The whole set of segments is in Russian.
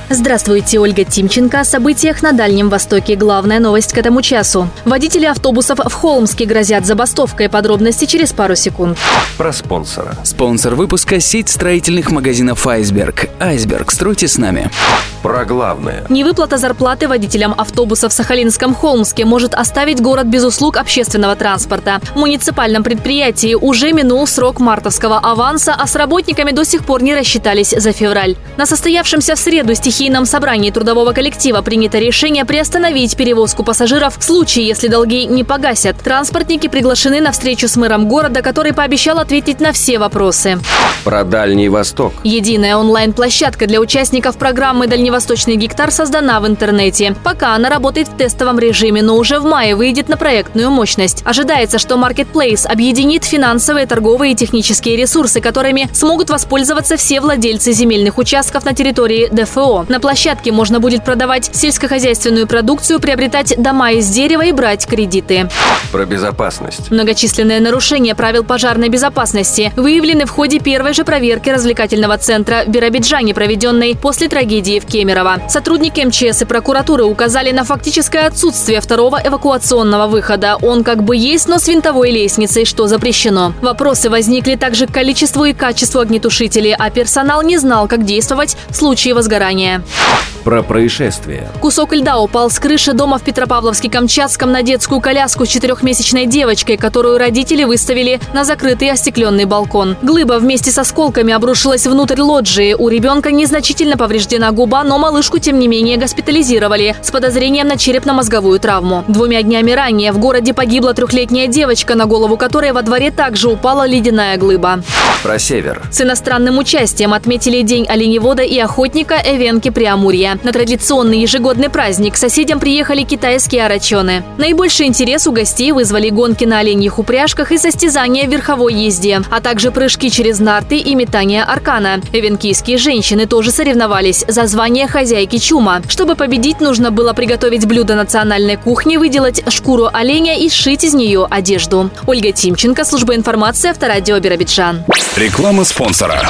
Здравствуйте, Ольга Тимченко. О событиях на Дальнем Востоке. Главная новость к этому часу. Водители автобусов в Холмске грозят забастовкой. Подробности через пару секунд. Про спонсора. Спонсор выпуска – сеть строительных магазинов «Айсберг». «Айсберг», стройте с нами. Про главное. Невыплата зарплаты водителям автобусов в Сахалинском Холмске может оставить город без услуг общественного транспорта. В муниципальном предприятии уже минул срок мартовского аванса, а с работниками до сих пор не рассчитались за февраль. На состоявшемся в среду стихийном собрании трудового коллектива принято решение приостановить перевозку пассажиров в случае, если долги не погасят. Транспортники приглашены на встречу с мэром города, который пообещал ответить на все вопросы. Про Дальний Восток. Единая онлайн-площадка для участников программы «Дальневосточный гектар» создана в интернете. Пока она работает в тестовом режиме, но уже в мае выйдет на проектную мощность. Ожидается, что Marketplace объединит финансовые, торговые и технические ресурсы, которыми смогут воспользоваться все владельцы земельных участков на территории ДФО. На площадке можно будет продавать сельскохозяйственную продукцию, приобретать дома из дерева и брать кредиты. Про безопасность. Многочисленные нарушения правил пожарной безопасности выявлены в ходе первой же проверки развлекательного центра в Биробиджане, проведенной после трагедии в Кемерово. Сотрудники МЧС и прокуратуры указали на фактическое отсутствие второго эвакуационного выхода. Он как бы есть, но с винтовой лестницей, что запрещено. Вопросы возникли также к количеству и качеству огнетушителей, а персонал не знал, как действовать в случае возгорания. Про происшествие. Кусок льда упал с крыши дома в Петропавловске-Камчатском на детскую коляску с 4-месячной девочкой, которую родители выставили на закрытый остекленный балкон. Глыба вместе с осколками обрушилась внутрь лоджии. У ребенка незначительно повреждена губа, но малышку, тем не менее, госпитализировали с подозрением на черепно-мозговую травму. 2 днями ранее в городе погибла 3-летняя девочка, на голову которой во дворе также упала ледяная глыба. Про север. С иностранным участием отметили День оленевода и охотника Эвенки Преамурья. На традиционный ежегодный праздник к соседям приехали китайские арачоны. Наибольший интерес у гостей вызвали гонки на оленьих упряжках и состязания в верховой езде, а также прыжки через нарты и метание аркана. Эвенкийские женщины тоже соревновались за звание хозяйки чума. Чтобы победить, нужно было приготовить блюдо национальной кухни, выделать шкуру оленя и сшить из нее одежду. Ольга Тимченко, служба информации, Авторадио Биробиджан. Реклама спонсора.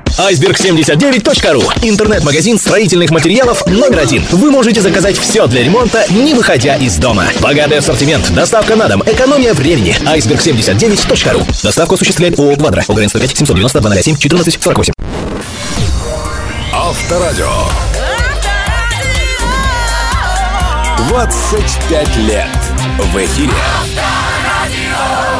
iceberg79.ru. Интернет-магазин строительных материалов номер 1. Вы можете заказать все для ремонта, не выходя из дома. Богатый ассортимент, доставка на дом, экономия времени. iceberg79.ru. Доставку осуществляет ООО «Квадра». ОГРН 105 790 207 14 48. Авторадио. 25 лет в эфире.